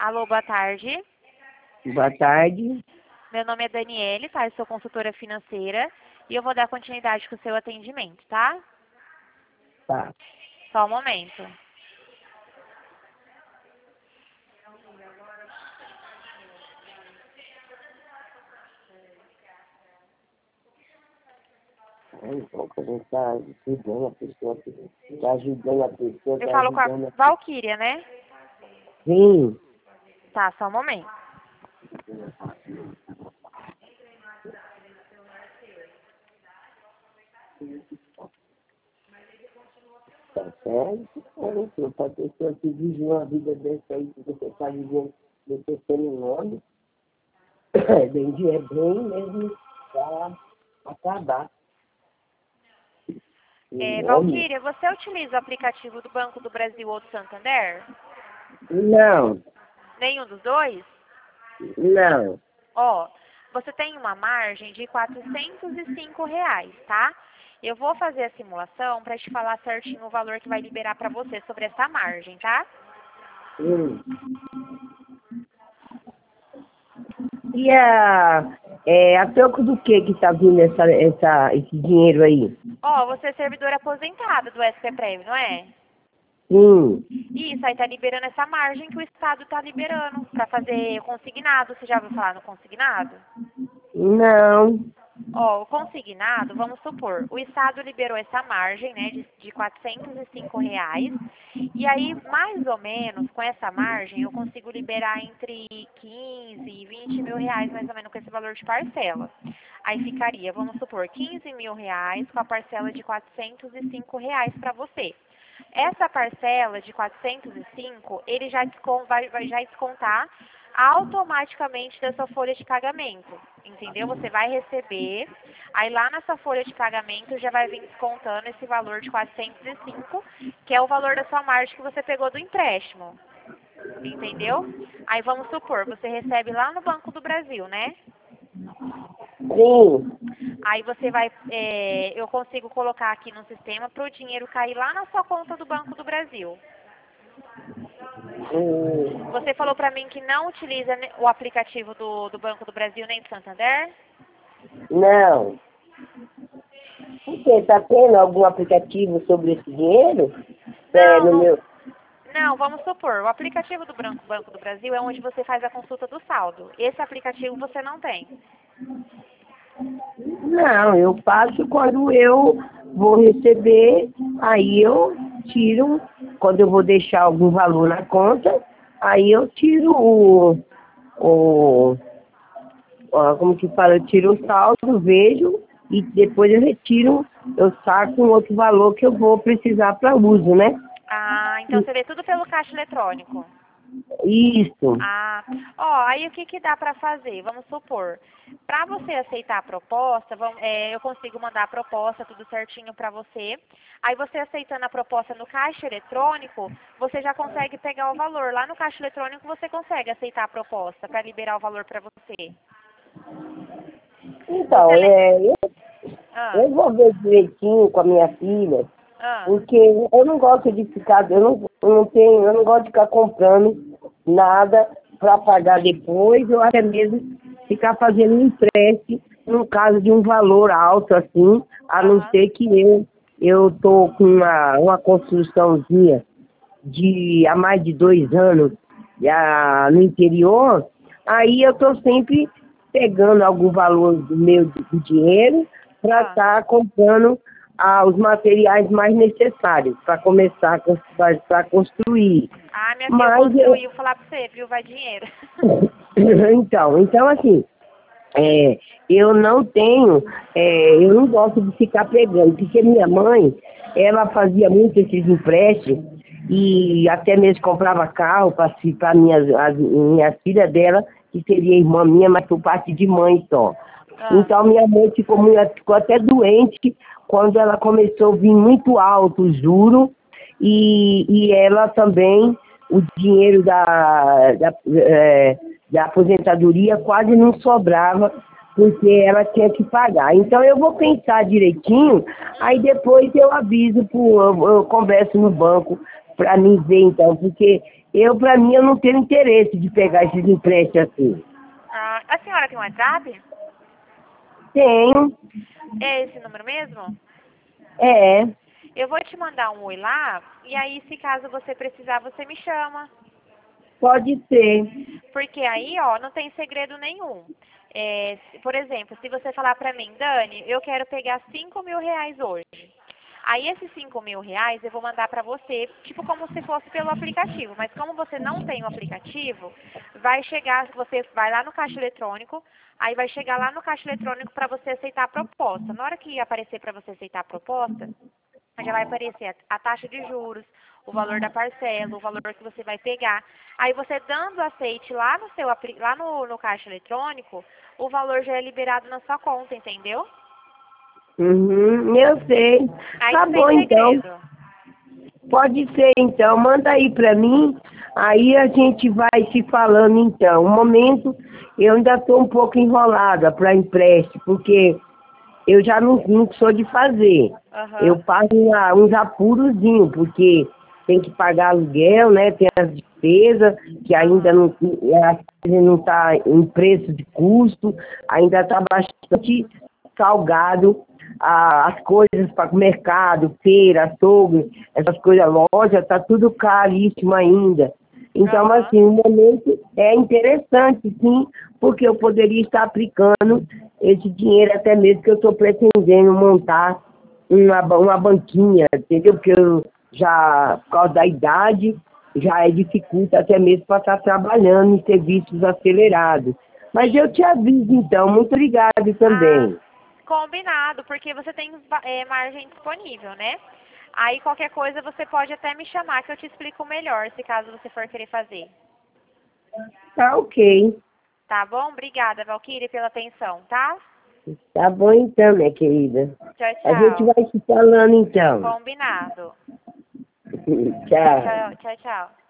Alô, boa tarde. Boa tarde. Meu nome é Daniele, tá? Eu sou consultora financeira e eu vou dar continuidade com o seu atendimento, tá? Tá. Só um momento. A gente tá ajudando a pessoa, tá ajudando a pessoa, Eu tá falo com a ajudando a... Valquíria, né? Sim. Tá, só um momento. Tá certo? Então, pra pessoa que vive uma vida dessa aí, que você tá vivendo, você tem nome, é bem mesmo pra acabar. Nome? Valquíria, você utiliza o aplicativo do Banco do Brasil ou do Santander? Não, Nenhum dos dois? não. Ó, você tem uma margem de R$ 405, tá? Eu vou fazer a simulação para te falar certinho o valor que vai liberar para você sobre essa margem, tá? Hum. E a troco do que tá vindo esse dinheiro aí? Ó, você é servidora aposentada do SP Prévio, não é? Sim. Isso, aí tá liberando essa margem que o Estado tá liberando para fazer consignado. Você já ouviu falar no consignado? Não. Ó, o consignado, vamos supor, o Estado liberou essa margem, né, de R$ 405, e aí, mais ou menos, com essa margem, eu consigo liberar entre 15 e R$ 20 mil, mais ou menos, com esse valor de parcela. Aí ficaria, vamos supor, R$ 15 mil com a parcela de R$ 405 para você. Essa parcela de 405, ele já vai já descontar automaticamente da sua folha de pagamento, entendeu? Você vai receber, aí lá na sua folha de pagamento já vai vir descontando esse valor de 405, que é o valor da sua margem que você pegou do empréstimo, entendeu? Aí vamos supor, você recebe lá no Banco do Brasil, né? Sim. Aí você vai, eu consigo colocar aqui no sistema para o dinheiro cair lá na sua conta do Banco do Brasil. Você falou para mim que não utiliza o aplicativo do Banco do Brasil nem do Santander? Não. Você tá tendo algum aplicativo sobre esse dinheiro? Não, No meu... não, vamos supor, o aplicativo do Banco do Brasil é onde você faz a consulta do saldo. Esse aplicativo você não tem. Não, eu faço quando eu vou receber, aí eu tiro, quando eu vou deixar algum valor na conta, aí eu tiro como que fala, eu tiro o saldo, vejo, e depois eu retiro, eu saco um outro valor que eu vou precisar para uso, né? Ah, então você vê tudo pelo caixa eletrônico. Isso. Ah, ó, aí o que que dá para fazer? Vamos supor, para você aceitar a proposta, eu consigo mandar a proposta, tudo certinho para você. Aí você aceitando a proposta no caixa eletrônico, você já consegue pegar o valor. Lá no caixa eletrônico você consegue aceitar a proposta para liberar o valor para você. Então, Você eu vou ver direitinho com a minha filha, porque eu não gosto de ficar, eu não gosto de ficar comprando nada para pagar depois, ou até mesmo ficar fazendo empréstimo no caso de um valor alto assim, a não ser que eu tô com uma construçãozinha de há mais de 2 anos no interior, aí eu tô sempre pegando algum valor do dinheiro para estar comprando os materiais mais necessários para começar para construir. Ah, minha filha, construiu, falar pra você, viu? Vai dinheiro. Então assim, eu não tenho, eu não gosto de ficar pegando, porque minha mãe, ela fazia muito esses empréstimos e até mesmo comprava carro para minha filha dela, que seria irmã minha, mas por parte de mãe só. Então minha mãe ficou até doente quando ela começou a vir muito alto o juro e ela também, o dinheiro da aposentadoria quase não sobrava, porque ela tinha que pagar. Então eu vou pensar direitinho, aí depois eu aviso, eu converso no banco para mim ver então, porque Pra mim, eu não tenho interesse de pegar esses empréstimos assim. Ah, a senhora tem WhatsApp? Tenho. É esse número mesmo? É. Eu vou te mandar um oi lá, e aí, se caso você precisar, você me chama. Pode ser. Porque aí, ó, não tem segredo nenhum. Por exemplo, se você falar pra mim, Dani, eu quero pegar 5.000 reais hoje. Aí esses 5.000 reais eu vou mandar pra você, tipo como se fosse pelo aplicativo. Mas como você não tem o aplicativo, vai chegar, você vai lá no caixa eletrônico, aí vai chegar lá no caixa eletrônico pra você aceitar a proposta. Na hora que aparecer pra você aceitar a proposta, já vai aparecer a taxa de juros, o valor da parcela, o valor que você vai pegar. Aí você dando aceite lá no seu lá no caixa eletrônico, o valor já é liberado na sua conta, entendeu? Uhum, eu sei. Aí Tá não tem bom, então. segredo. Pode ser, então. Manda aí pra mim. Aí a gente vai se falando, então. No momento, eu ainda estou um pouco enrolada para empréstimo, porque eu já não sou de fazer. Aham. Eu pago uns apurozinhos, porque tem que pagar aluguel, né? Tem as despesas, que ainda Aham. não está em preço de custo, ainda está bastante salgado as coisas para o mercado, feira, açougue, essas coisas, loja, está tudo caríssimo ainda. Então, Aham. assim, o momento é interessante, sim, porque eu poderia estar aplicando esse dinheiro, até mesmo que eu estou pretendendo montar uma banquinha, entendeu? Porque eu já, por causa da idade, já dificulta até mesmo para estar trabalhando em serviços acelerados. Mas eu Sim. te aviso, então. Muito obrigado Ah, também. combinado, porque você tem margem disponível, né? Aí qualquer coisa você pode até me chamar que eu te explico melhor, se caso você for querer fazer. Tá ok. Tá bom? Obrigada, Valquíria, pela atenção, tá? Tá bom então, minha querida. Tchau, A gente tchau. vai se falando então. Combinado. Tchau. Tchau, tchau, tchau.